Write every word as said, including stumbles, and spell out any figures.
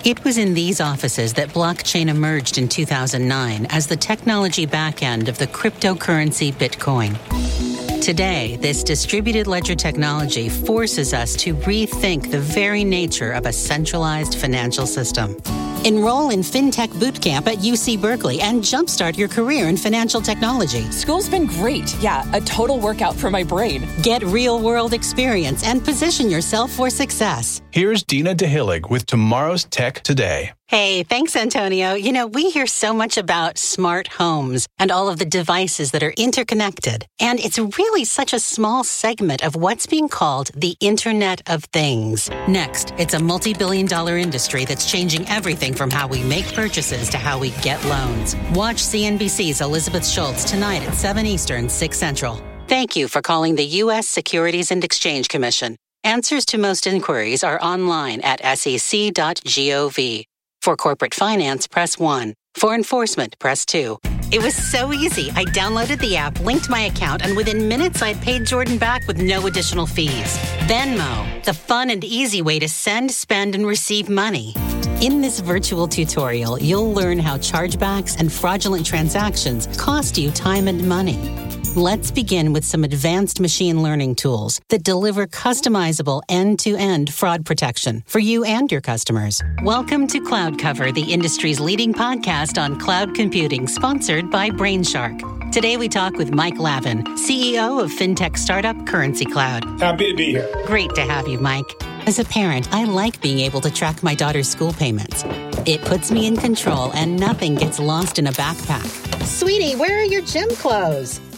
It was in these offices that blockchain emerged in two thousand nine as the technology backend of the cryptocurrency Bitcoin. Today, this distributed ledger technology forces us to rethink the very nature of a centralized financial system. Enroll in FinTech Bootcamp at U C Berkeley and jumpstart your career in financial technology. School's been great. Yeah, a total workout for my brain. Get real-world experience and position yourself for success. Here's Dina DeHillig with tomorrow's Tech Today. Hey, thanks, Antonio. You know, we hear so much about smart homes and all of the devices that are interconnected. And it's really such a small segment of what's being called the Internet of Things. Next, it's a multi-billion dollar industry that's changing everything from how we make purchases to how we get loans. Watch C N B C's Elizabeth Schultz tonight at seven Eastern, six Central. Thank you for calling the U S Securities and Exchange Commission. Answers to most inquiries are online at S E C dot gov. For corporate finance, press one. For enforcement, press two. It was so easy. I downloaded the app, linked my account, and within minutes, I'd paid Jordan back with no additional fees. Venmo, the fun and easy way to send, spend, and receive money. In this virtual tutorial, you'll learn how chargebacks and fraudulent transactions cost you time and money. Let's begin with some advanced machine learning tools that deliver customizable end-to-end fraud protection for you and your customers. Welcome to Cloud Cover, the industry's leading podcast on cloud computing, sponsored by Brainshark. Today we talk with Mike Lavin, C E O of fintech startup Currency Cloud. Happy to be here. Great to have you, Mike. As a parent, I like being able to track my daughter's school payments. It puts me in control and nothing gets lost in a backpack. Sweetie, where are your gym clothes?